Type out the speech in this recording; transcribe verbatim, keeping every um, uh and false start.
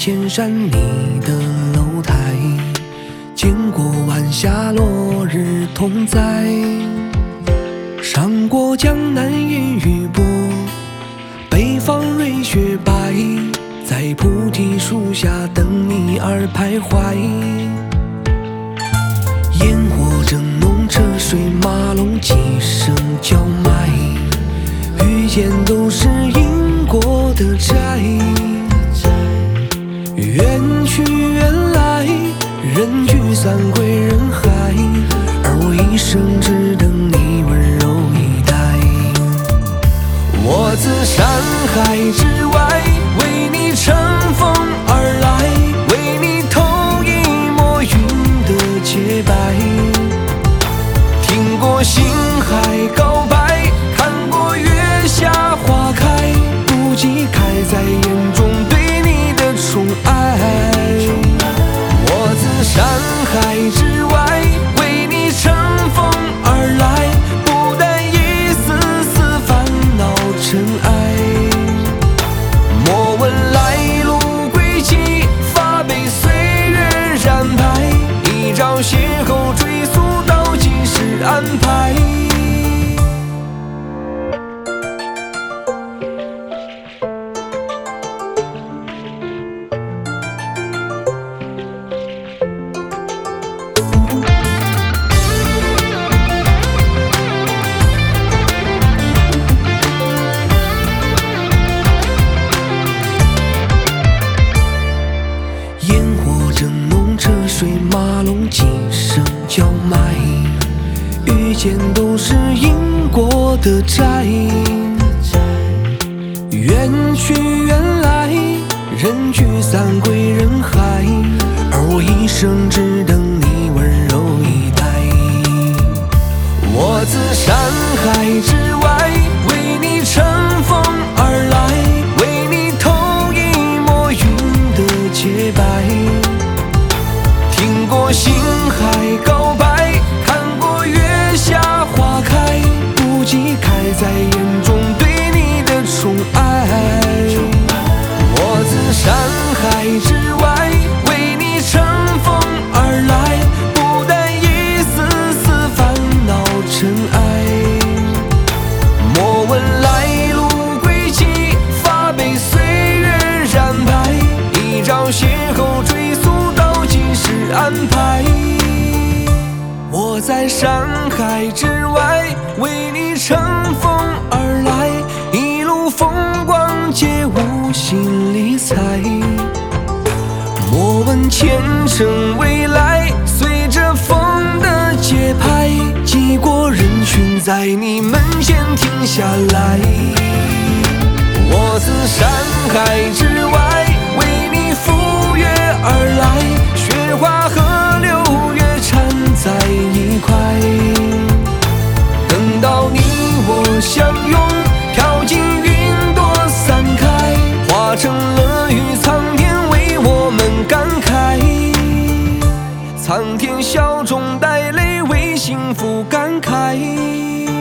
千山里的楼台，见过晚霞落日同在。上过江南烟雨波，北方瑞雪白，在菩提树下等你而徘徊。烟火正浓，车水马龙，几声叫卖，遇见都是因果的债。缘去缘来，人聚散归人海，而我一生只等你温柔以待。我自山海之外，为你乘风而来，为你投一抹云的洁白。听过星海告白，看过月下花开，不及开在眼中对你的宠爱。我自山海之外，为你乘风而来，不带一丝丝烦恼尘埃。莫问来路轨迹，发被岁月染白，一朝邂逅追溯到今世安排。烟火正浓，车水马龙，几声叫卖，遇见都是因果的债。缘去缘来，人聚散归人海，而我一生只等你温柔以待。我自山海之外，为你乘风而来，为你投一抹云的洁白。听过星海告白，看过月下花开，不及开在眼中对你的宠爱。我自山海之外，为你乘风而来，不带一丝丝烦恼尘埃。莫问来路轨迹，发被岁月染白，一朝邂逅追溯到今世安排。我在山海之外，为你乘风而来，一路风光皆无心理睬。莫问前程未来，随着风的节拍，几过人群，在你门前停下来。我自山海之外，为你赴约而来，雪花和六月缠在一块。等到你我相拥，飘进云朵散开，化成了雨，苍天为我们感慨。苍天笑中带泪，为幸福感慨。